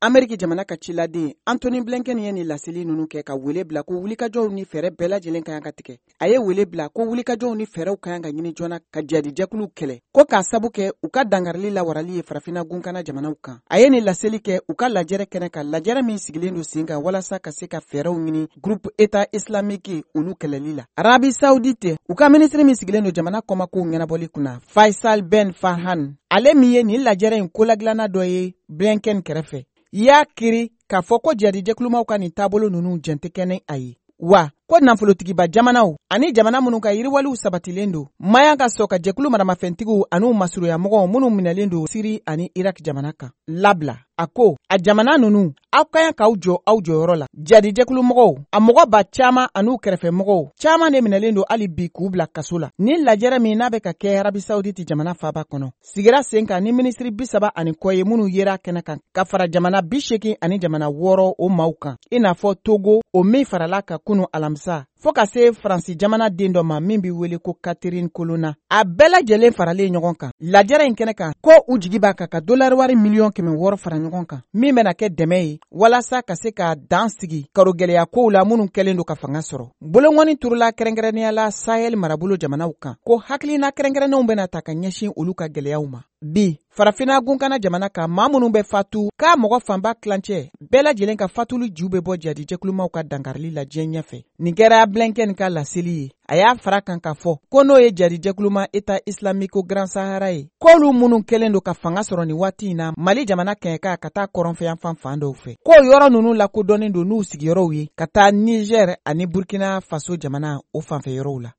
Ameriki jamana ka ciladen Anthony Blinken ye ni laseli nunu kɛ ka wele bila ko wulikajɔw ni fɛrɛ bɛɛ lajɛlen ka kan ka tigɛ. A ye wele bila ko wulikajɔw ni fɛrɛw ka kan ka ɲini joona ka jadijɛkulu kɛlɛ ko k'a sabu kɛ u ka dangarili lawarali ye farafina gunkana jamanaw kan. A ye ni laseli kɛ u ka lajɛrɛ kɛnɛ ka lajɛrɛ min sigilen don sen kan walasa ka se ka fɛrɛw ɲini groupe État islamique olu kɛlɛli la. Arabi Saoudite u ka ministre min sigilen don jamana kɔmakow ɲɛnabɔli kunna Faisal Ben Farhan ale min ye ni lajɛrɛ in kolagilana dɔ ye Blinken kɛrɛfɛ y'a kiri k'a fɔ ko jadijɛkulumaw ka nin taabolo nunu jɛnte kɛnɛ a ye wa ko nafolotigiba jamanaw ani jamana minnu ka yiriwaliw sabatilen don maya ka sɔn ka jɛkulu maramafɛntigiw an'u masuruya-mɔgɔw minnu minɛlen don Siri ani Irak jamana kan labila. A ko a jamana nunu aw ka yan k'aw jɔ aw jɔyɔrɔ la. Jadijɛkulumɔgɔw a mɔgɔ ba caaman an'u kɛrɛfɛmɔgɔw caaman de minɛlen don hali bi k'u bila kaso la. Ni lajɛrɛ min n'a bɛ ka kɛ Arabi Saoudite jamana faaba kɔnɔ sigira sen kan ni minisiri 30 ani kɔ ye minnu yera kɛnɛ kan ka fara jamana 80 ani jamana 6 o maaw kan i n'a fɔ Togo o min farala ka kunu alamisa fo ka se Faransi jamana den dɔ ma min bɛ wele ko Catherine Colonna a bɛɛ lajɛlen faralen ɲɔgɔn kan. Lajɛrɛ in kɛnɛ kan ko u jigi b'a kan ka dolari wari miliyɔn 600 fara ɲɔgɔn kan min bɛna kɛ dɛmɛ ye walasa ka se ka dan sigi karogɛlɛya kow la minnu kɛlen don ka fanga sɔrɔ. Bolongɔni turula kɛrɛnkɛrɛnnenya la Sahel marabolo jamanaw kan ko hakilina kɛrɛnkɛrɛnnenw bɛna ta ka ɲɛsin olu ka gɛlɛyaw ma. Bi farafina gunkana jamana kan maa minnu bɛ fatu k'a mɔgɔ fanba kilancɛ bɛɛ lajɛlen ka fatulu ju bɛ bɔ jadijɛkulumaw ka dankarili la diɲɛ ɲɛfɛ. Nin kɛra Blinken ka laseli ye. A y'a fara kan ka fɔ ko n'o ye jadijɛkuluma État islamique Grand Sahara ye k'olu minnu kɛlen don ka fanga sɔrɔ ni waati in na Mali jamana kɛɲɛka ka taa kɔrɔnfɛyanfan fan dɔw fɛ ko yɔrɔ ninnu lakodɔnnen don n'u sigiyɔrɔw ye ka taa Niger ani Burkina Faso jamana o fanfɛ yɔrɔw la.